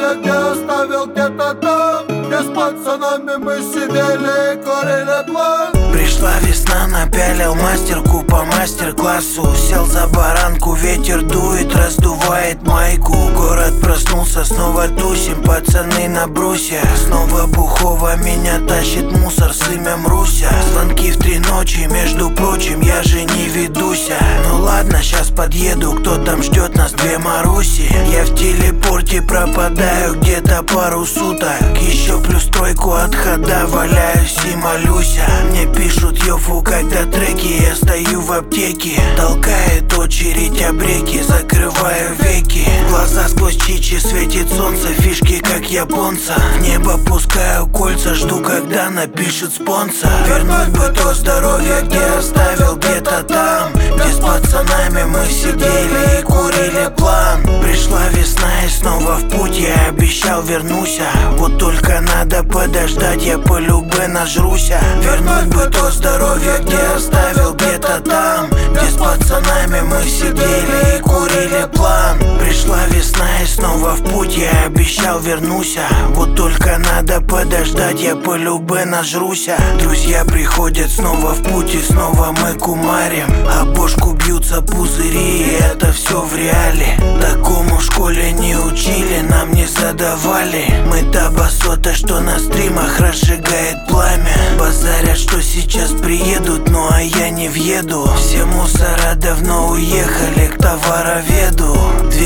здоровье, где оставил где-то там, где с пацанами мы сидели и курили план. Пришла весна, напялил мастерку по мастер-классу. Сел за баранку, ветер дует, раздувает майку. Город проснулся, снова тусим, пацаны на брусе. Снова бухово меня тащит мусор с именем Руся. Звонки в 3 ночи, между прочим, я же не ведуся. Ну ладно, сейчас подъеду, кто там ждет нас, 2 Маруси. Я в телепорте пропадаю где-то пару суток. Еще плюс 3 от хода, валяюсь и молюся. Мне пишут йофу, когда треки, я стою в аптеке. Толкает очередь обреки, закрываю веки. Глаза сквозь чичи, светит солнце, фишки как японца. В небо пускаю кольца, жду, когда напишет спонсор. Вернуть бы то здоровье, где оставил где-то там, где с пацанами мы сидели и курили план. Пришла весна и снова в путь, я обещал вернуся. Вот только надо подождать, я полюбе нажруся. Вернуть бы то здоровье, где оставил где-то там, где с пацанами мы сидели и курили план. Пришла весна и снова в путь, я обещал вернуся. Вот только надо подождать, я полюбе нажруся. Друзья приходят снова в путь и снова мы кумарим. А бошку бьются пузыри, и это все в реале. Такому в школе не учили, нам не задавали. Мы та басота, что на стримах разжигает пламя. Базарят, что сейчас приедут, ну а я не въеду. Все мусора давно уехали к товароведу.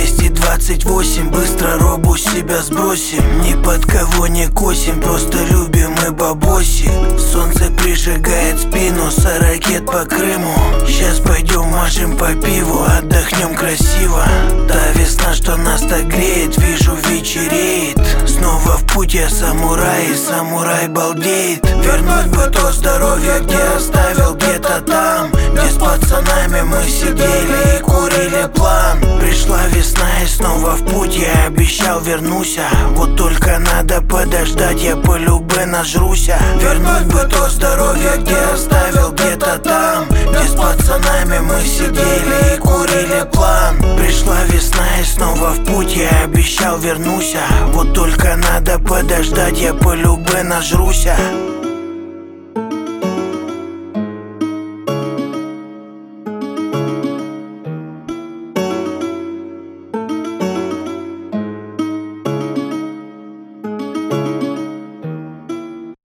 228, быстро робу с себя сбросим. Ни под кого не косим, просто любим мы бабоси. Солнце прижигает спину, 40 ракет по Крыму. Сейчас пойдем машем по пиву, отдохнем красиво. Та весна, что нас так греет, вижу вечереет. Снова в путь я самурай, и самурай балдеет. Вернуть бы то здоровье, где оставил где-то там, где с пацанами мы сидели и курили план. Пришла весна и снова в путь, я обещал вернуся. Вот только надо подождать, я полюбе нажруся. Вернуть бы то здоровье, где оставил где-то там, где с пацанами мы сидели и курили план. Пришла весна и снова в путь, я обещал вернуся. Вот только надо подождать, я полюбе нажруся.